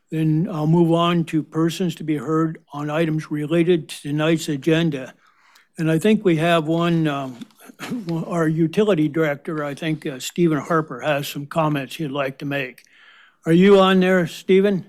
Then I'll move on to persons to be heard on items related to tonight's agenda. And I think we have one, our utility director, I think Stephen Harper, has some comments he'd like to make. Are you on there, Stephen?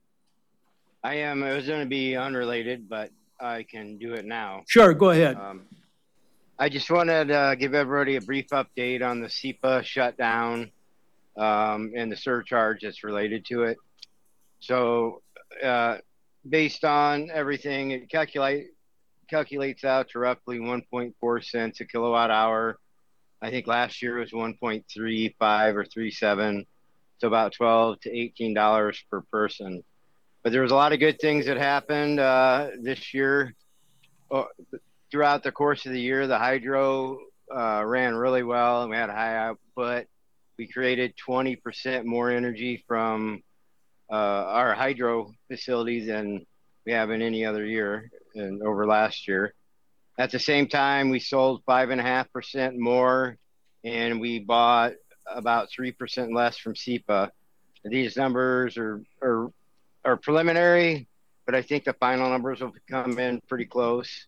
I am. It was going to be unrelated, but I can do it now. Sure, go ahead. I just wanted to give everybody a brief update on the SEPA shutdown and the surcharge that's related to it. So, based on everything, it calculates out to roughly 1.4 cents a kilowatt hour. I think last year was 1.35 or 37, so about $12 to $18 per person. But there was a lot of good things that happened this year. Throughout the course of the year, the hydro ran really well, and we had a high output. We created 20% more energy from our hydro facilities than we have in any other year and over last year. At the same time, we sold 5.5% more, and we bought about 3% less from SEPA. These numbers are preliminary, but I think the final numbers will come in pretty close.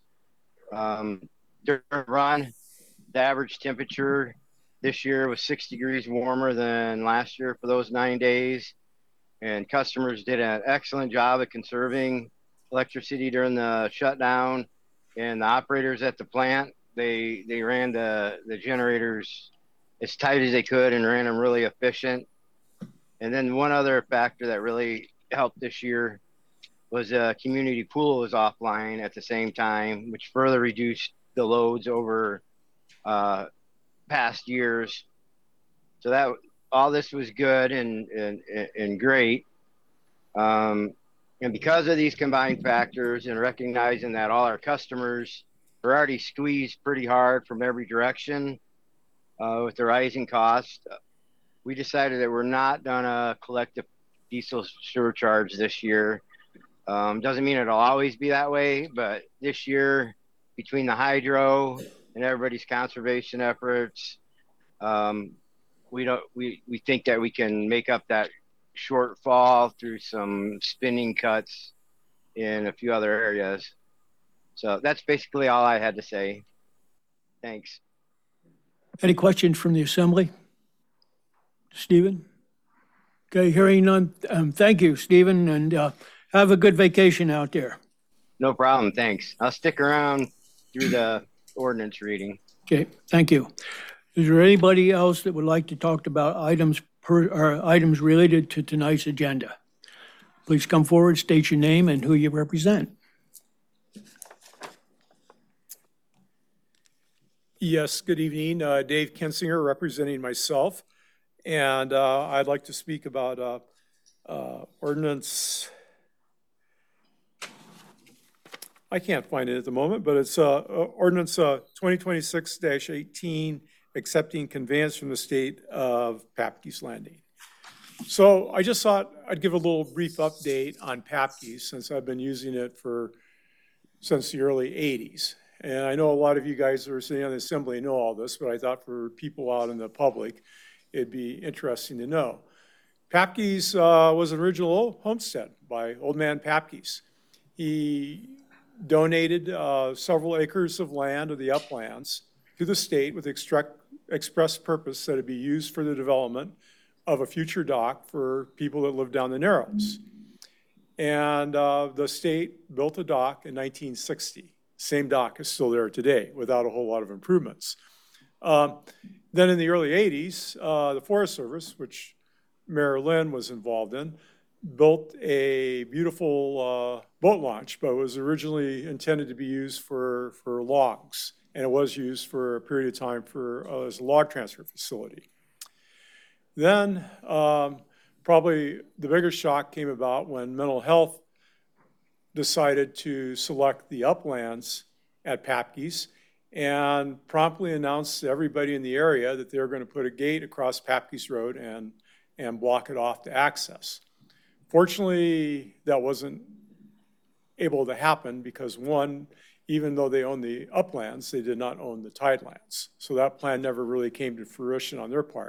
During run, the average temperature this year was 6 degrees warmer than last year for those 9 days. And customers did an excellent job of conserving electricity during the shutdown. And the operators at the plant, they ran the generators as tight as they could and ran them really efficient. And then one other factor that really helped this year was a community pool was offline at the same time, which further reduced the loads over past years. So that all this was good and great. And because of these combined factors and recognizing that all our customers are already squeezed pretty hard from every direction with the rising costs, we decided that we're not gonna collect a diesel surcharge this year. Doesn't mean it'll always be that way, but this year, between the hydro and everybody's conservation efforts, we think that we can make up that shortfall through some spending cuts in a few other areas. So that's basically all I had to say. Thanks. Any questions from the assembly? Stephen? Okay, hearing none. Thank you, Stephen, and have a good vacation out there. No problem, thanks. I'll stick around through the ordinance reading. Okay, thank you. Is there anybody else that would like to talk about items related to tonight's agenda? Please come forward, state your name and who you represent. Yes, good evening. Dave Kinsinger representing myself. And I'd like to speak about ordinance. I can't find it at the moment, but it's ordinance 2026-18, accepting conveyance from the state of Papke's Landing. So I just thought I'd give a little brief update on Papke's since I've been using it since the early 80s. And I know a lot of you guys who are sitting on the assembly know all this, but I thought for people out in the public, it'd be interesting to know. Papke's was an original homestead by Old Man Papke's. He donated several acres of land of the uplands to the state with express purpose that it be used for the development of a future dock for people that live down the Narrows. And the state built a dock in 1960. Same dock is still there today without a whole lot of improvements. Then in the early 80s, the Forest Service, which Mayor Lynn was involved in, built a beautiful boat launch, but it was originally intended to be used for logs. And it was used for a period of time as a log transfer facility. Then probably the bigger shock came about when mental health decided to select the uplands at Papke's and promptly announced to everybody in the area that they were going to put a gate across Papke's Road and block it off to access. Fortunately, that wasn't able to happen because one, even though they owned the uplands, they did not own the tidelands. So that plan never really came to fruition on their part.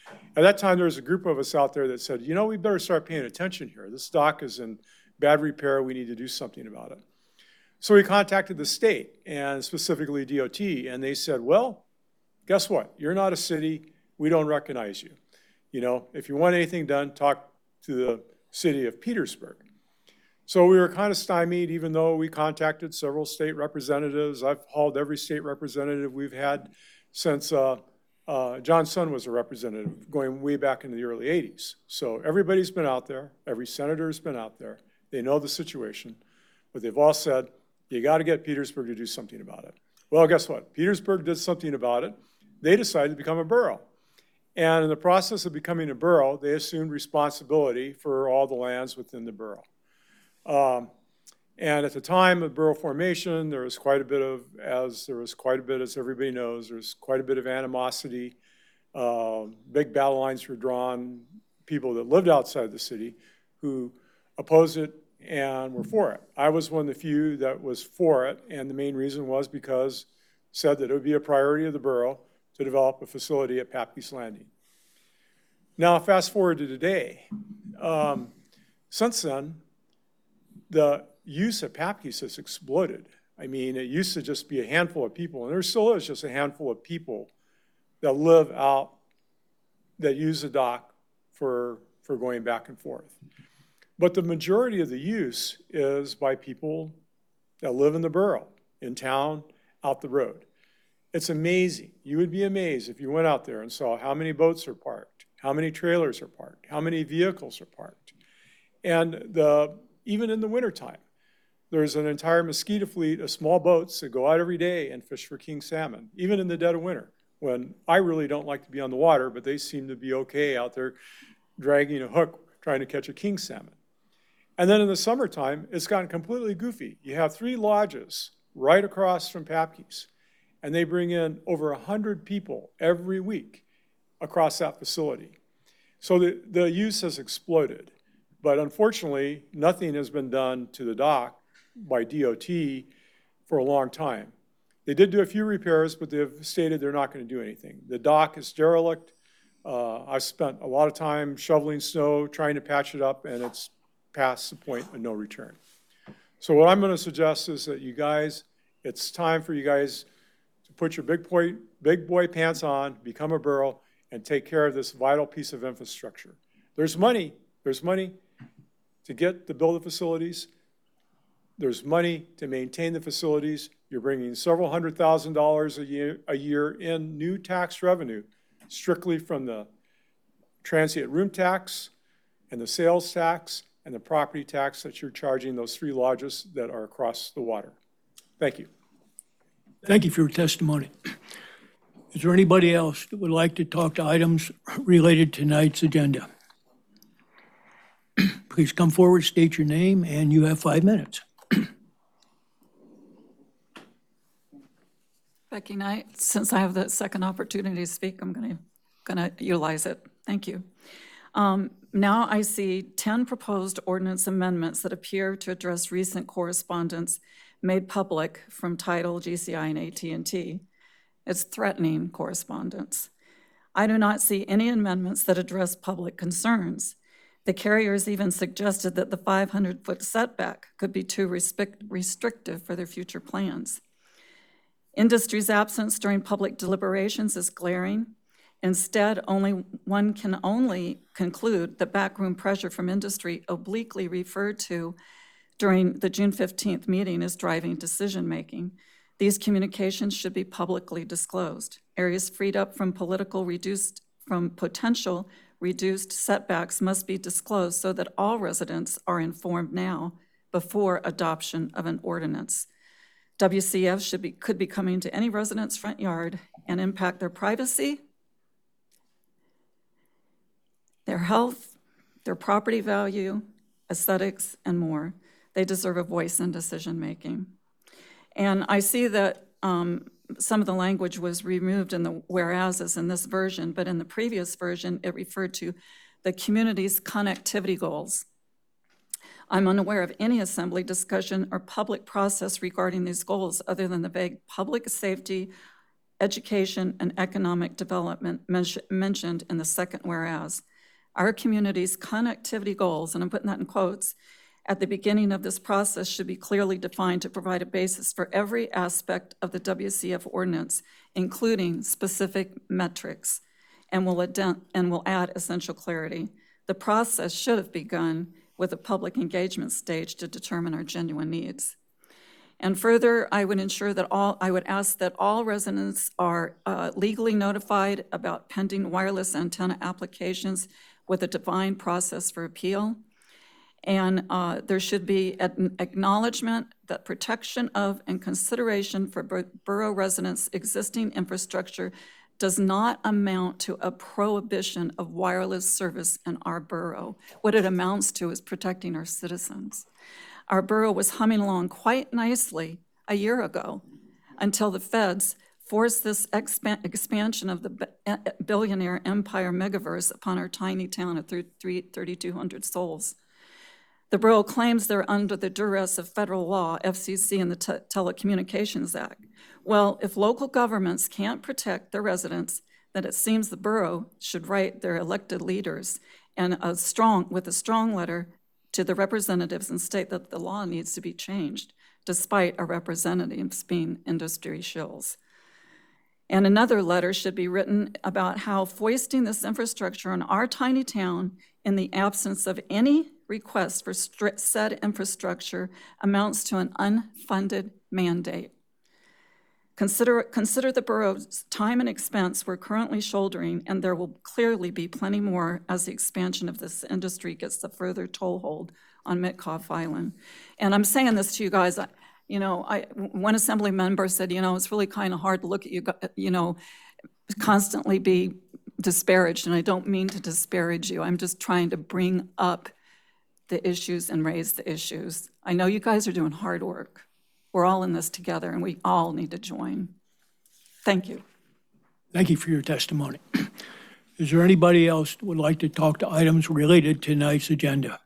At that time, there was a group of us out there that said, you know, we better start paying attention here. This dock is in bad repair. We need to do something about it. So we contacted the state, and specifically DOT, and they said, well, guess what? You're not a city. We don't recognize you. You know, if you want anything done, talk to the city of Petersburg. So we were kind of stymied, even though we contacted several state representatives. I've hauled every state representative we've had since John Sun was a representative, going way back into the early 80s. So everybody's been out there. Every senator's been out there. They know the situation. But they've all said, you got to get Petersburg to do something about it. Well, guess what? Petersburg did something about it. They decided to become a borough. And in the process of becoming a borough, they assumed responsibility for all the lands within the borough. And at the time of borough formation, there was quite a bit of, as everybody knows, there's quite a bit of animosity. Big battle lines were drawn, people that lived outside the city who opposed it and were for it. I was one of the few that was for it, and the main reason was because it said that it would be a priority of the borough to develop a facility at Papke's Landing. Now, fast forward to today. Since then, the use of Papke's has exploded. I mean, it used to just be a handful of people, and there still is just a handful of people that live out, that use the dock for going back and forth. But the majority of the use is by people that live in the borough, in town, out the road. It's amazing. You would be amazed if you went out there and saw how many boats are parked, how many trailers are parked, how many vehicles are parked. And even in the wintertime, there's an entire mosquito fleet of small boats that go out every day and fish for king salmon, even in the dead of winter, when I really don't like to be on the water, but they seem to be okay out there dragging a hook trying to catch a king salmon. And then in the summertime, it's gotten completely goofy. You have 3 lodges right across from Papke's, and they bring in over 100 people every week across that facility. So the use has exploded. But unfortunately, nothing has been done to the dock by DOT for a long time. They did do a few repairs, but they've stated they're not going to do anything. The dock is derelict. I've spent a lot of time shoveling snow, trying to patch it up, and it's past the point of no return. So what I'm going to suggest is that you guys, it's time for you guys to put your big boy pants on, become a borough, and take care of this vital piece of infrastructure. There's money to build the facilities. There's money to maintain the facilities. You're bringing several $100,000 a year in new tax revenue, strictly from the transient room tax and the sales tax and the property tax that you're charging those 3 lodges that are across the water. Thank you. Thank you for your testimony. Is there anybody else that would like to talk to items related to tonight's agenda? Please come forward, state your name, and you have 5 minutes. Becky Knight, since I have the second opportunity to speak, I'm going to utilize it. Thank you. Now I see 10 proposed ordinance amendments that appear to address recent correspondence made public from Tidal, GCI, and AT&T. It's threatening correspondence. I do not see any amendments that address public concerns. The carriers even suggested that the 500-foot setback could be too restrictive for their future plans. Industry's absence during public deliberations is glaring. Instead, one can only conclude that backroom pressure from industry obliquely referred to during the June 15th meeting is driving decision-making. These communications should be publicly disclosed. Areas freed up from potential reduced setbacks must be disclosed so that all residents are informed now before adoption of an ordinance. WCF could be coming to any resident's front yard and impact their privacy, their health, their property value, aesthetics, and more. They deserve a voice in decision-making. And I see that some of the language was removed in the whereases in this version, but in the previous version, it referred to the community's connectivity goals. I'm unaware of any assembly discussion or public process regarding these goals other than the vague public safety education, and economic development mentioned in the second whereas. Our community's connectivity goals, and I'm putting that in quotes, at the beginning of this process should be clearly defined to provide a basis for every aspect of the WCF ordinance, including specific metrics, and will add essential clarity. The process should have begun with a public engagement stage to determine our genuine needs. And further, I would ask that all residents are legally notified about pending wireless antenna applications with a defined process for appeal. And there should be an acknowledgement that protection of and consideration for borough residents' existing infrastructure does not amount to a prohibition of wireless service in our borough. What it amounts to is protecting our citizens. Our borough was humming along quite nicely a year ago until the feds forced this expansion of the billionaire empire megaverse upon our tiny town of 3,200 souls. The borough claims they're under the duress of federal law, FCC, and the Telecommunications Act. Well, if local governments can't protect their residents, then it seems the borough should write their elected leaders with a strong letter to the representatives and state that the law needs to be changed, despite our representatives being industry shills. And another letter should be written about how foisting this infrastructure on our tiny town in the absence of any request for said infrastructure amounts to an unfunded mandate. Consider the borough's time and expense we're currently shouldering, and there will clearly be plenty more as the expansion of this industry gets a further toehold on Mitkoff Island. And I'm saying this to you guys, one assembly member said, it's really kind of hard to look at you, constantly be disparaged, and I don't mean to disparage you. I'm just trying to bring up the issues and raise the issues. I know you guys are doing hard work. We're all in this together, and we all need to join. Thank you. Thank you for your testimony. Is there anybody else that would like to talk to items related to tonight's agenda?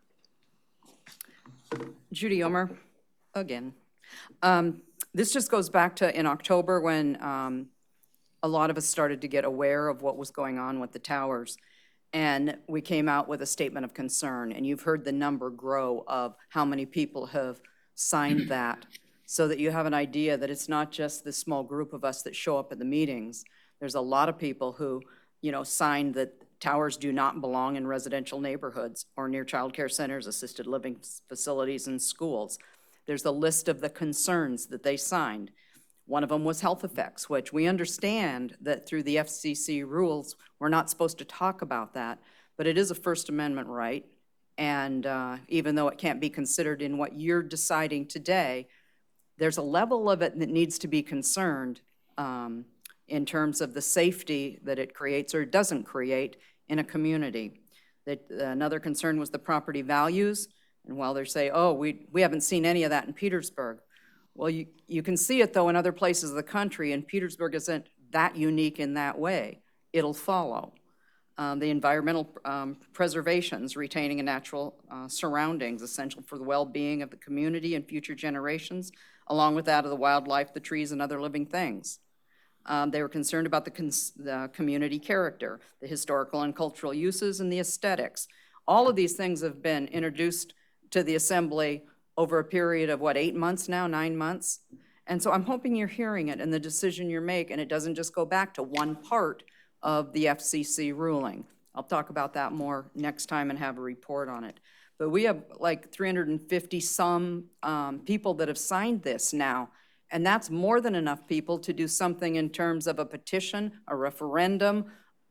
Judy Omer, again. This just goes back to in October when a lot of us started to get aware of what was going on with the towers. And we came out with a statement of concern, and you've heard the number grow of how many people have signed that, so that you have an idea that it's not just this small group of us that show up at the meetings. There's a lot of people who, signed that towers do not belong in residential neighborhoods or near child care centers, assisted living facilities, and schools. There's a list of the concerns that they signed. One of them was health effects, which we understand that through the FCC rules, we're not supposed to talk about that, but it is a First Amendment right. And even though it can't be considered in what you're deciding today, there's a level of it that needs to be concerned in terms of the safety that it creates or doesn't create in a community. Another concern was the property values. And while they say, oh, we haven't seen any of that in Petersburg. Well, you can see it, though, in other places of the country, and Petersburg isn't that unique in that way. It'll follow. The environmental preservations, retaining a natural surroundings, essential for the well-being of the community and future generations, along with that of the wildlife, the trees, and other living things. They were concerned about the community character, the historical and cultural uses, and the aesthetics. All of these things have been introduced to the Assembly over a period of, 8 months now, 9 months? And so I'm hoping you're hearing it and the decision you make, and it doesn't just go back to one part of the FCC ruling. I'll talk about that more next time and have a report on it. But we have like 350 some people that have signed this now, and that's more than enough people to do something in terms of a petition, a referendum.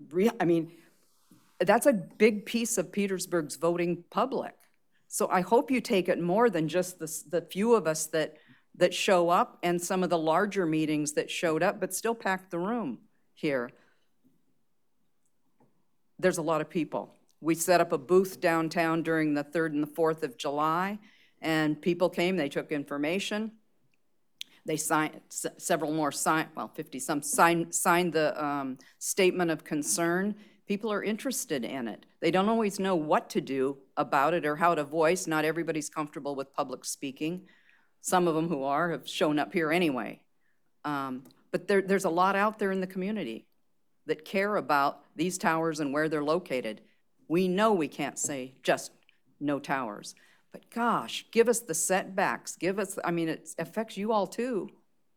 That's a big piece of Petersburg's voting public. So I hope you take it more than just the few of us that show up and some of the larger meetings that showed up but still packed the room here. There's a lot of people. We set up a booth downtown during the 3rd and the 4th of July, and people came, they took information. They signed, several more signed, 50 some signed the statement of concern. People are interested in it. They don't always know what to do about it or how to voice. Not everybody's comfortable with public speaking. Some of them who are have shown up here anyway. But there's a lot out there in the community that care about these towers and where they're located. We know we can't say just no towers, but gosh, give us the setbacks, give us, I mean, it affects you all too.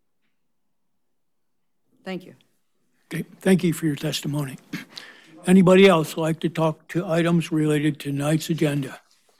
Thank you. Okay, thank you for your testimony. Anybody else like to talk to items related to tonight's agenda?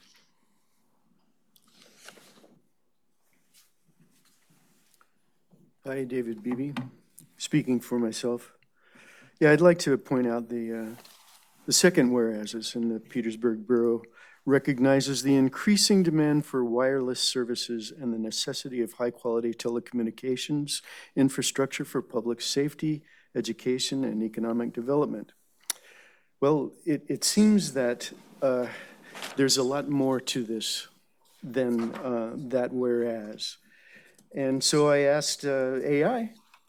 Hi, David Beebe, speaking for myself. Yeah, I'd like to point out the second whereas in the Petersburg Borough recognizes the increasing demand for wireless services and the necessity of high-quality telecommunications infrastructure for public safety, education, and economic development. Well, it seems that there's a lot more to this than that whereas. And so I asked AI,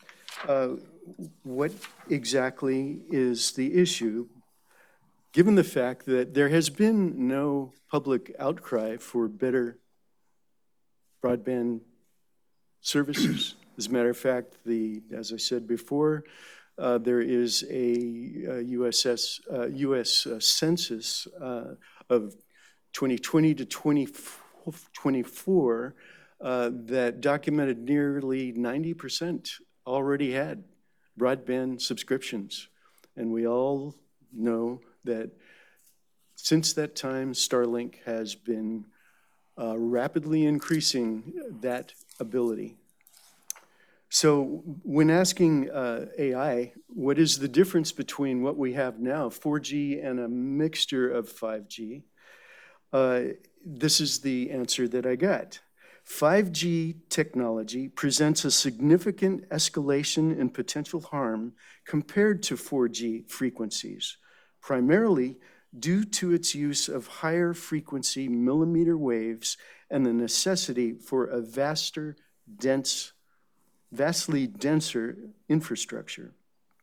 what exactly is the issue, given the fact that there has been no public outcry for better broadband services? As a matter of fact, as I said before, there is a U.S. census of 2020 to 2024 that documented nearly 90% already had broadband subscriptions. And we all know that since that time, Starlink has been rapidly increasing that ability. So when asking AI, what is the difference between what we have now, 4G and a mixture of 5G, this is the answer that I got. 5G technology presents a significant escalation in potential harm compared to 4G frequencies, primarily due to its use of higher frequency millimeter waves and the necessity for a vastly denser infrastructure.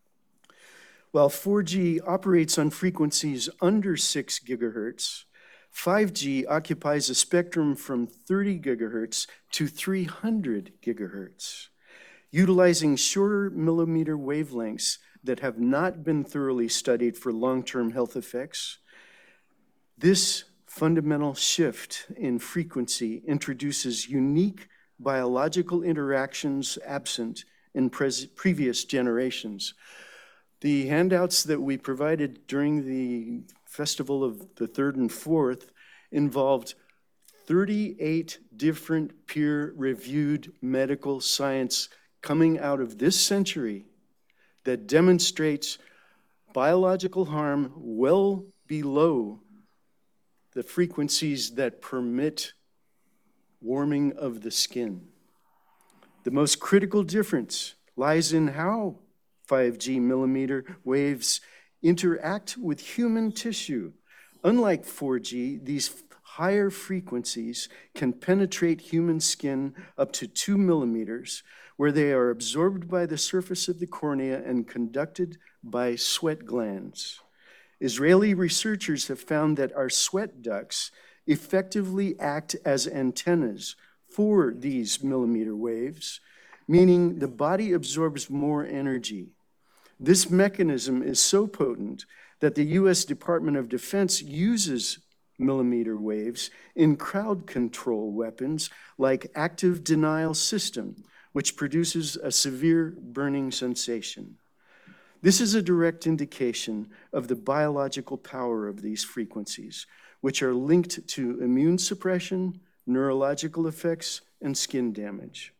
While 4G operates on frequencies under 6 gigahertz, 5G occupies a spectrum from 30 gigahertz to 300 gigahertz, utilizing shorter millimeter wavelengths that have not been thoroughly studied for long-term health effects. This fundamental shift in frequency introduces unique biological interactions absent in previous generations. The handouts that we provided during the Festival of the 3rd and 4th involved 38 different peer-reviewed medical science coming out of this century that demonstrates biological harm well below the frequencies that permit warming of the skin. The most critical difference lies in how 5G millimeter waves interact with human tissue. Unlike 4G, these higher frequencies can penetrate human skin up to 2 millimeters, where they are absorbed by the surface of the cornea and conducted by sweat glands. Israeli researchers have found that our sweat ducts effectively act as antennas for these millimeter waves, meaning the body absorbs more energy. This mechanism is so potent that the U.S. Department of Defense uses millimeter waves in crowd control weapons like active denial system, which produces a severe burning sensation. This is a direct indication of the biological power of these frequencies, which are linked to immune suppression, neurological effects, and skin damage.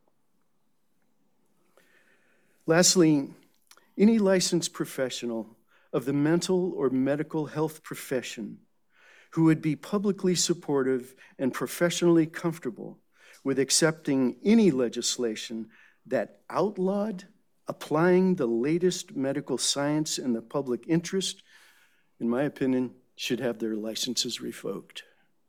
Lastly, any licensed professional of the mental or medical health profession who would be publicly supportive and professionally comfortable with accepting any legislation that outlawed applying the latest medical science in the public interest, in my opinion, should have their licenses revoked.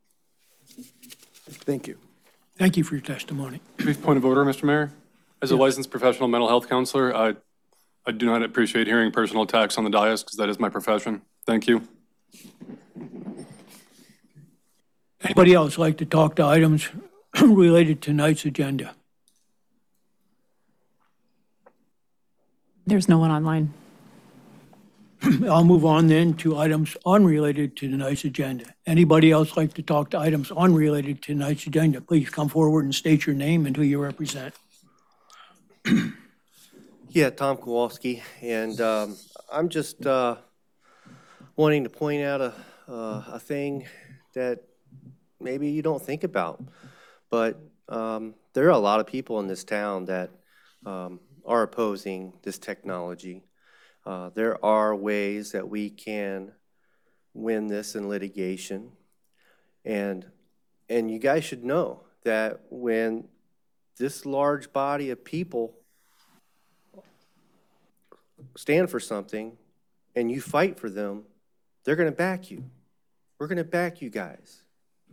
Thank you. Thank you for your testimony. Brief point of order, Mr. Mayor. As a licensed professional mental health counselor, I do not appreciate hearing personal attacks on the dais because that is my profession. Thank you. Anybody else like to talk to items related to tonight's agenda? There's no one online. I'll move on then to items unrelated to tonight's agenda. Anybody else like to talk to items unrelated to tonight's agenda? Please come forward and state your name and who you represent. Yeah, Tom Kowalski, and I'm just wanting to point out a thing that maybe you don't think about, but there are a lot of people in this town that are opposing this technology. There are ways that we can win this in litigation, and you guys should know that when this large body of people stand for something and you fight for them, they're going to back you. We're going to back you guys.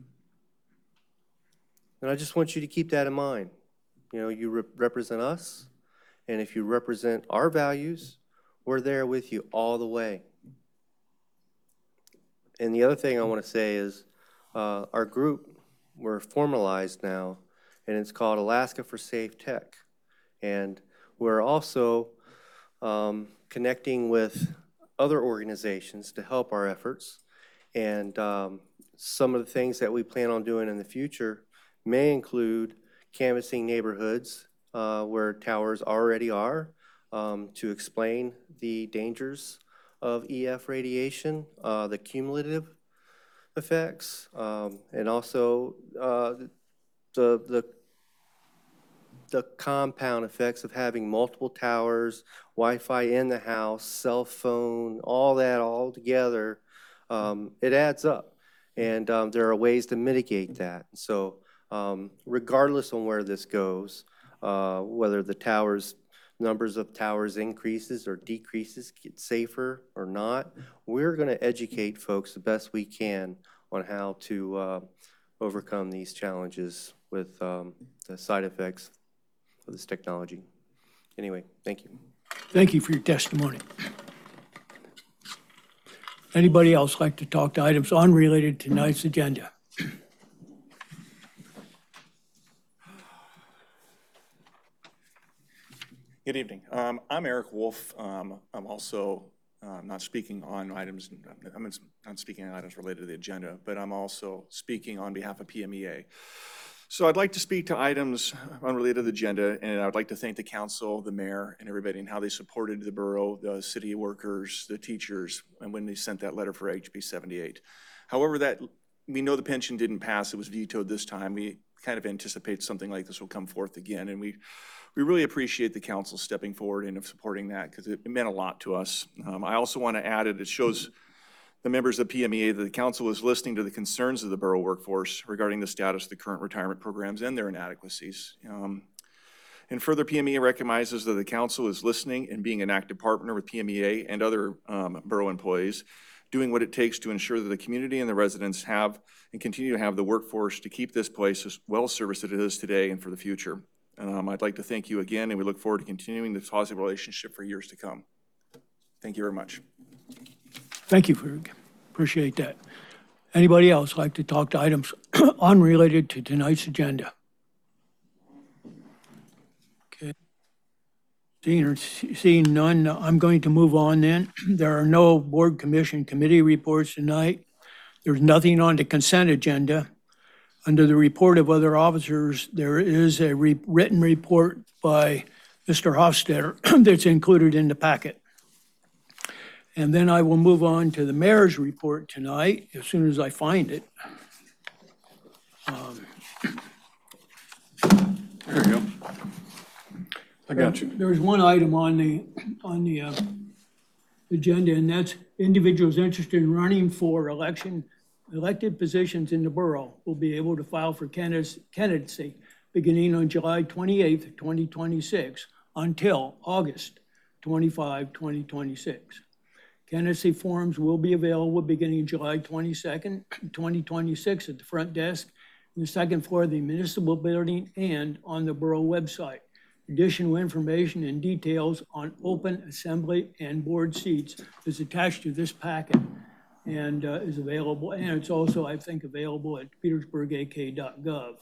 And I just want you to keep that in mind. You know, you represent us, and if you represent our values, we're there with you all the way. And the other thing I want to say is our group, we're formalized now, and it's called Alaska for Safe Tech. And we're also connecting with other organizations to help our efforts. And some of the things that we plan on doing in the future may include canvassing neighborhoods where towers already are to explain the dangers of EF radiation, the cumulative effects, and also the compound effects of having multiple towers, Wi-Fi in the house, cell phone, all that all together. It adds up, and there are ways to mitigate that. So regardless on where this goes, whether the numbers of towers increases or decreases, get safer or not, we're going to educate folks the best we can on how to overcome these challenges with the side effects of this technology. Anyway, thank you. Thank you for your testimony. Anybody else like to talk to items unrelated to tonight's agenda? Good evening. I'm Eric Wolf. I'm also not speaking on items. I'm not speaking on items related to the agenda, but I'm also speaking on behalf of PMEA. So I'd like to speak to items unrelated to the agenda, and I'd like to thank the council, the mayor, and everybody, and how they supported the borough, the city workers, the teachers, and when they sent that letter for HB 78. However, we know the pension didn't pass. It was vetoed this time. We kind of anticipate something like this will come forth again, and we really appreciate the council stepping forward and supporting that because it meant a lot to us. I also want to add it shows the members of PMEA that the council is listening to the concerns of the borough workforce regarding the status of the current retirement programs and their inadequacies. And further, PMEA recognizes that the council is listening and being an active partner with PMEA and other borough employees, doing what it takes to ensure that the community and the residents have and continue to have the workforce to keep this place as well serviced as it is today and for the future. I'd like to thank you again, and we look forward to continuing this positive relationship for years to come. Thank you very much. Thank you, Ferg. Appreciate that. Anybody else like to talk to items unrelated to tonight's agenda? Okay. Seeing none, I'm going to move on then. There are no board, commission, committee reports tonight. There's nothing on the consent agenda. Under the report of other officers, there is a written report by Mr. Hofstadter that's included in the packet. And then I will move on to the mayor's report tonight as soon as I find it. There you go. I got you. There's one item on the agenda, and that's individuals interested in running for elected positions in the borough will be able to file for candidacy beginning on July 28th, 2026 until August 25, 2026. Candidacy forms will be available beginning July 22nd, 2026 at the front desk on the second floor of the municipal building and on the borough website. Additional information and details on open assembly and board seats is attached to this packet and is available. And it's also, I think, available at petersburgak.gov.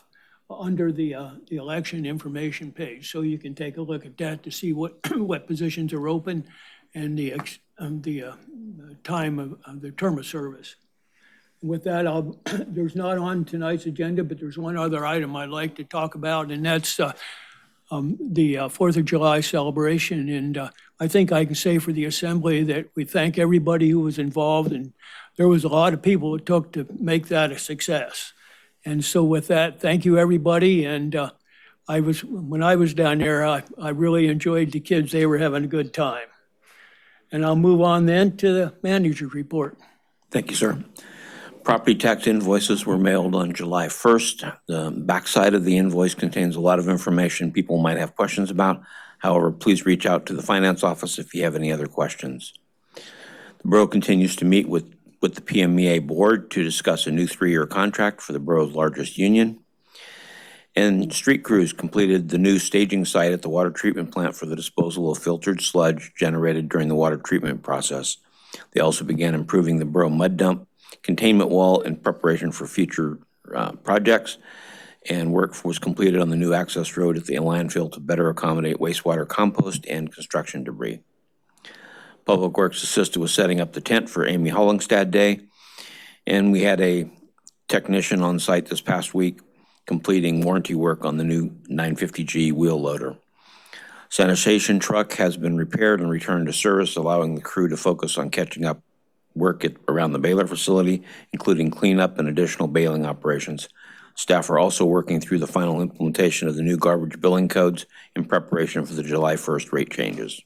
under the election information page. So you can take a look at that to see what, what positions are open and the time of the term of service. With that, there's not on tonight's agenda, but there's one other item I'd like to talk about, and that's the 4th of July celebration. And I think I can say for the Assembly that we thank everybody who was involved, and there was a lot of people it took to make that a success. And so with that, thank you, everybody. And when I was down there, I really enjoyed the kids. They were having a good time. And I'll move on then to the manager's report. Thank you, sir. Property tax invoices were mailed on July 1st. The backside of the invoice contains a lot of information people might have questions about. However, please reach out to the finance office if you have any other questions. The borough continues to meet with the PMEA board to discuss a new 3-year contract for the borough's largest union. And street crews completed the new staging site at the water treatment plant for the disposal of filtered sludge generated during the water treatment process. They also began improving the borough mud dump containment wall in preparation for future projects, and work was completed on the new access road at the landfill to better accommodate wastewater compost and construction debris. Public Works assisted with setting up the tent for Amy Hollingstad Day, and we had a technician on site this past week completing warranty work on the new 950G wheel loader. Sanitation truck has been repaired and returned to service, allowing the crew to focus on catching up work around the baler facility, including cleanup and additional baling operations. Staff are also working through the final implementation of the new garbage billing codes in preparation for the July 1st rate changes.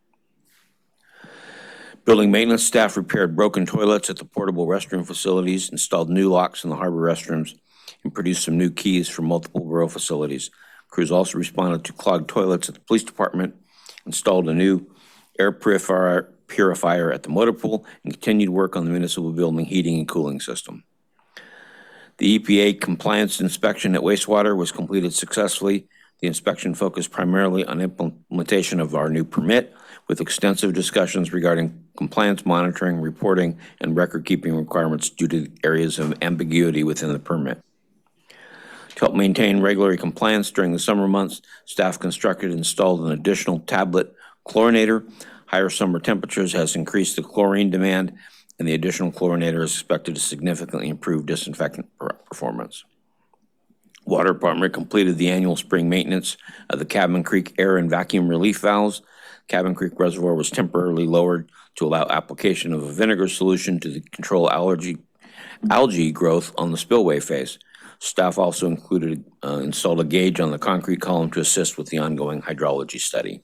Building maintenance staff repaired broken toilets at the portable restroom facilities, installed new locks in the harbor restrooms, and produced some new keys for multiple borough facilities. Crews also responded to clogged toilets at the police department, installed a new air purifier at the motor pool, and continued work on the municipal building heating and cooling system. The EPA compliance inspection at wastewater was completed successfully. The inspection focused primarily on implementation of our new permit, with extensive discussions regarding compliance monitoring, reporting, and record-keeping requirements due to areas of ambiguity within the permit. To help maintain regulatory compliance during the summer months, staff constructed and installed an additional tablet chlorinator. Higher summer temperatures has increased the chlorine demand, and the additional chlorinator is expected to significantly improve disinfectant performance. Water Department completed the annual spring maintenance of the Cabin Creek air and vacuum relief valves. Cabin Creek Reservoir was temporarily lowered to allow application of a vinegar solution to control algae growth on the spillway face. Staff also installed a gauge on the concrete column to assist with the ongoing hydrology study.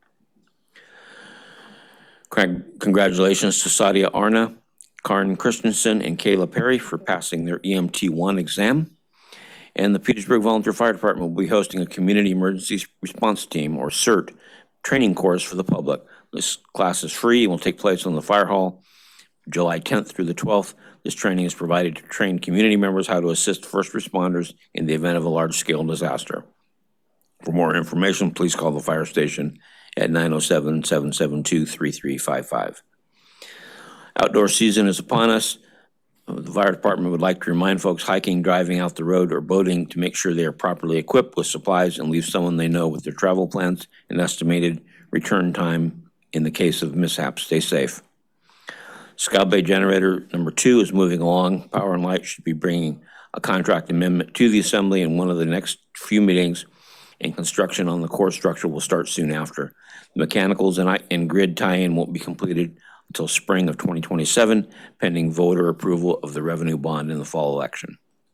Congratulations to Sadia Arna, Karen Christensen, and Kayla Perry for passing their EMT1 exam. And the Petersburg Volunteer Fire Department will be hosting a Community Emergency Response Team, or CERT, training course for the public. This class is free and will take place on the Fire Hall July 10th through the 12th. This training is provided to train community members how to assist first responders in the event of a large-scale disaster. For more information, please call the fire station at 907-772-3355. Outdoor season is upon us. The fire department would like to remind folks hiking, driving out the road, or boating to make sure they are properly equipped with supplies and leave someone they know with their travel plans and estimated return time in the case of mishaps. Stay safe. Scout Bay Generator number 2 is moving along. Power and Light should be bringing a contract amendment to the Assembly in one of the next few meetings, and construction on the core structure will start soon after. The mechanicals and grid tie-in won't be completed until spring of 2027, pending voter approval of the revenue bond in the fall election.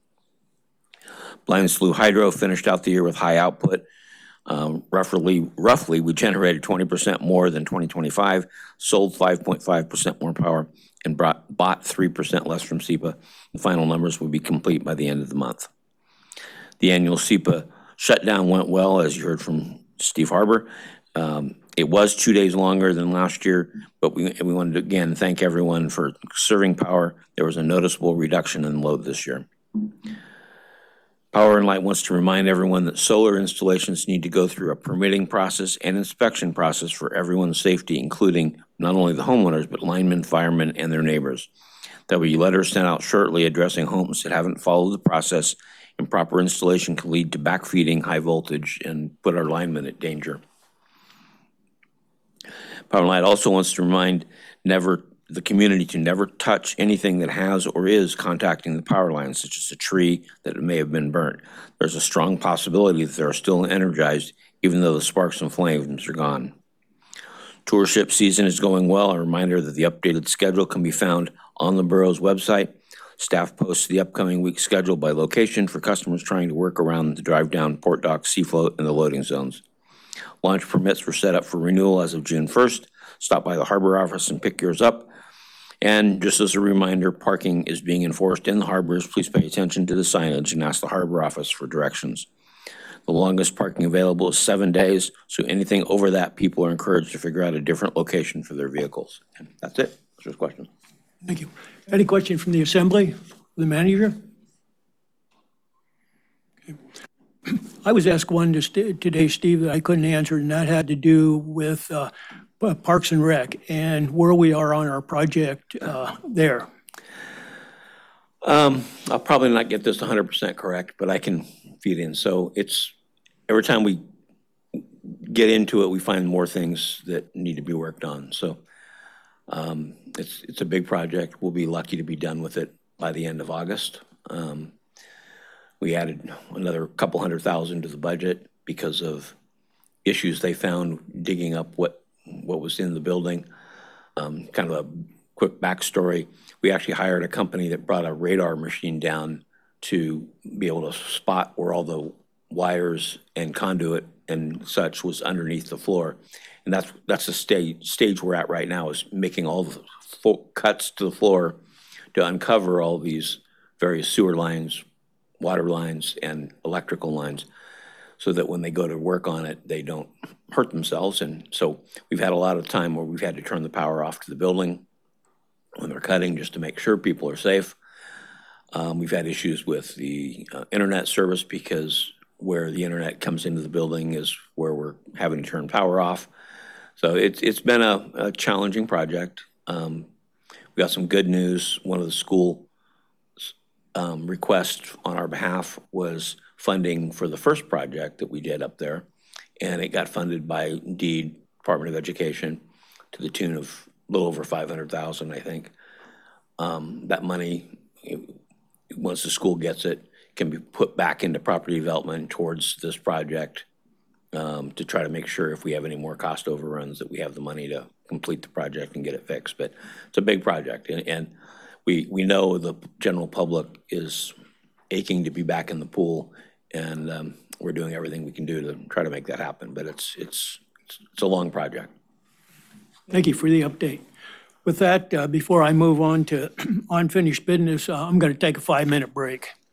Blind Slough Hydro finished out the year with high output. Roughly, we generated 20% more than 2025, sold 5.5% more power, and bought 3% less from SEPA. The final numbers will be complete by the end of the month. The annual SEPA shutdown went well, as you heard from Steve Harbour. It was 2 days longer than last year, but we wanted to again thank everyone for conserving power. There was a noticeable reduction in load this year. Power and Light wants to remind everyone that solar installations need to go through a permitting process and inspection process for everyone's safety, including not only the homeowners, but linemen, firemen, and their neighbors. There will be letters sent out shortly addressing homes that haven't followed the process Improper installation can lead to backfeeding high voltage and put our linemen at danger. Power Line also wants to remind the community to never touch anything that has or is contacting the power line, such as a tree that may have been burnt. There's a strong possibility that they are still energized, even though the sparks and flames are gone. Tourship season is going well. A reminder that the updated schedule can be found on the borough's website. Staff posts the upcoming week's schedule by location for customers trying to work around the drive down Port Dock, Seafloat, and the loading zones. Launch permits were set up for renewal as of June 1st. Stop by the harbor office and pick yours up. And just as a reminder, parking is being enforced in the harbors. Please pay attention to the signage and ask the harbor office for directions. The longest parking available is 7 days, so anything over that, people are encouraged to figure out a different location for their vehicles. And that's it. That's your question. Thank you. Any question from the assembly, the manager? Okay. I was asked one today, Steve, that I couldn't answer, and that had to do with Parks and Rec and where we are on our project there. I'll probably not get this 100% correct, but I can feed in. So it's every time we get into it, we find more things that need to be worked on. So it's a big project. We'll be lucky to be done with it by the end of August. We added another couple $100,000 to the budget because of issues they found digging up what was in the building. Kind of a quick backstory. We actually hired a company that brought a radar machine down to be able to spot where all the wires and conduit and such was underneath the floor. And that's the stage we're at right now, is making all the cuts to the floor to uncover all these various sewer lines, water lines, and electrical lines, so that when they go to work on it, they don't hurt themselves. And so we've had a lot of time where we've had to turn the power off to the building when they're cutting, just to make sure people are safe. We've had issues with the internet service, because where the internet comes into the building is where we're having to turn power off. So it's been a challenging project. We got some good news. One of the school requests on our behalf was funding for the first project that we did up there, and it got funded by DEED, Department of Education, to the tune of a little over $500,000, I think. That money, once the school gets it, can be put back into property development towards this project, to try to make sure if we have any more cost overruns that we have the money to complete the project and get it fixed. But it's a big project, and we know the general public is aching to be back in the pool, and we're doing everything we can do to try to make that happen. But it's a long project. Thank you for the update. With that, before I move on to unfinished business, I'm going to take a 5-minute break.